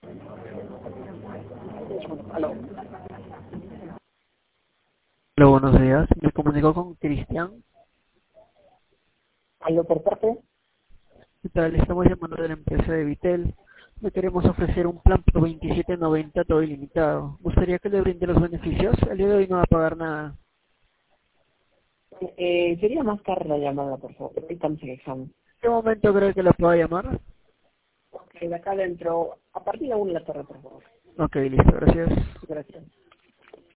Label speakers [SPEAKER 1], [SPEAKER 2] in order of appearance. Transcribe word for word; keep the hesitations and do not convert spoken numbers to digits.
[SPEAKER 1] Aló.
[SPEAKER 2] Hola, buenos días. Me comunico con Cristian.
[SPEAKER 1] Aló por parte.
[SPEAKER 2] ¿Qué tal? Estamos llamando de la empresa de Vitel. Le queremos ofrecer un plan por veintisiete noventa todo ilimitado. ¿Gustaría que le brinde los beneficios? El día de hoy no va a pagar nada.
[SPEAKER 1] Eh, sería más tarde la llamada, por favor. Ahorita estamos en examen.
[SPEAKER 2] ¿En qué momento cree que la pueda llamar?
[SPEAKER 1] Ok, de acá dentro, a partir de una de la tarde, por favor.
[SPEAKER 2] Ok, listo, gracias.
[SPEAKER 1] Gracias.